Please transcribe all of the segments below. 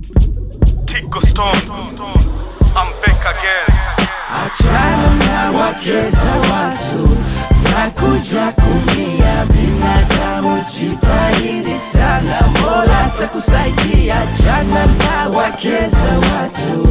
Tico Stone, I'm back again. Achana na wake za watu, takuja kumia. Binadamu jitahidi sana, Mola takusaidia. Achana na wake za watu,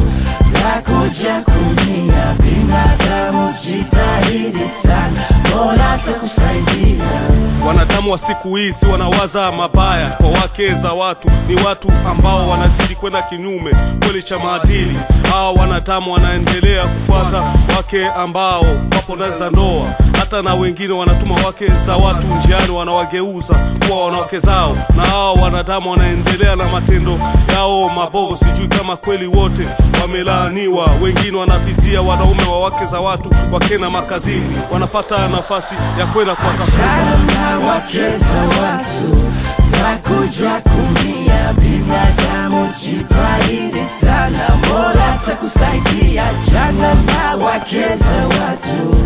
takuja kumia. Binadamu jitahidi sana, Mola takusaidia. Wanadamu wa siku hizi wanawaza mabaya kwa wake za watu. Ni watu ambao wanazidi kwenda kinyume kweli cha maadili. Hao wanadamu wanaendelea kufuata wake ambao wapo ndani za ndoa. Hata na wengine wanatuma wake za watu njiani, wanawageuza kuwa wanawake zao. Na hao wanadamu wanaendelea na matendo yao mabovu. Sijui kama kweli wote wamelaaniwa. Wengine wanavizia wanaume wa wake za watu wakena makazini, wanapata nafasi ya kwenda kwa na wake za watu, takuja kumia. Binadamu jitahidi sana, Mola takusaidia. Achana na wake za watu,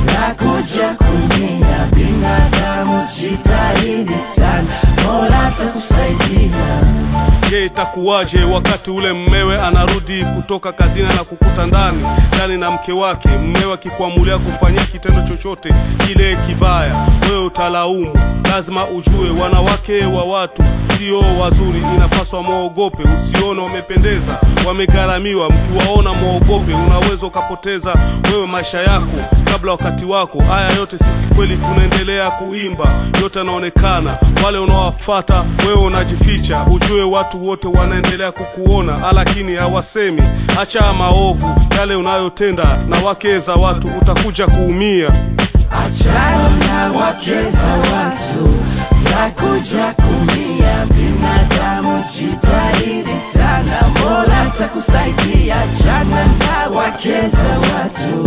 takuja kumia. Binadamu jitahidi sana, Mola takusaidia. Je, itakuwaje wakati ule mmewe anarudi kutoka kazini na kukuta ndani na mke wake? Mmewe akikuamulia kufanyia kitendo chochote kile kibaya, wewe utalaumu. Lazima ujue wanawake wa watu sio wazuri, inapaswa muogope. Usione wamependeza, wamegharamiwa. Mkiwaona muogope, unaweza ukapoteza wewe maisha yako kabla wakati wako. Haya yote sisi kweli tunaendelea kuimba, yote yanaonekana. Wale unaowafuata wewe unajificha. Ujue watu wote wanaendelea kukuona, lakini hawasemi. Acha maovu yale unayotenda na wake za watu, utakuja kuumia. Achana na wake za watu, takuja kumia. Binadamu jitahidi sana, Mola takusaidia. Achana na wake za watu,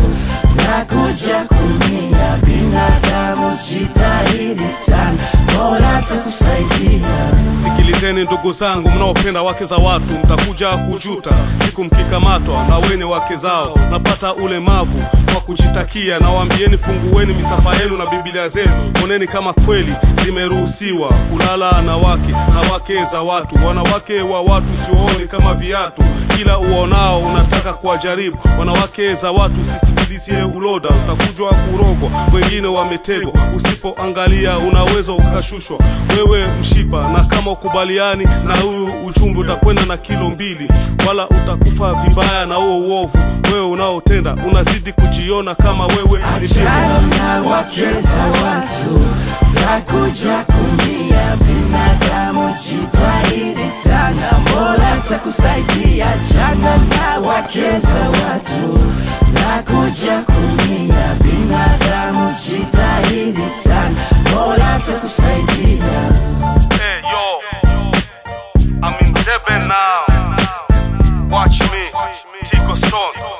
takuja kumia. Binadamu jitahidi sana, Mola takusaidia. Sikilizeni ndugu zangu mnaopenda wake za watu, mtakuja kujuta siku mkikamatwa na wenye wake zao. Napata ulemavu kwa kujitakia, na waambieni fungueni misafa yenu na Biblia zenu. Oneni kama kweli zimeruhusiwa kulala na wake za watu. Wanawake wa watu siwaoni kama viatu, kila uonao unataka kuwajaribu. Wanawake za watu sisikilizie uloda, utakujwa kurogwa, wengine wametegwa. Usipoangalia unaweza ukashushwa wewe mshipa, na kama ukubaliani na huyu ujumbe utakwenda na kilo 2, wala utakufa vibaya na huo uovu wewe unaotenda. Unazidi kujiona kama wewe ni Achana na wake za watu, takuja kumia. Binadamu jitahidi sana, Mola takusaidia. Achana na wake za watu, takuja kumia. Binadamu jitahidi sana, Mola takusaidia. Hey yo, I'm in Deben now. Watch me, Tico Stone.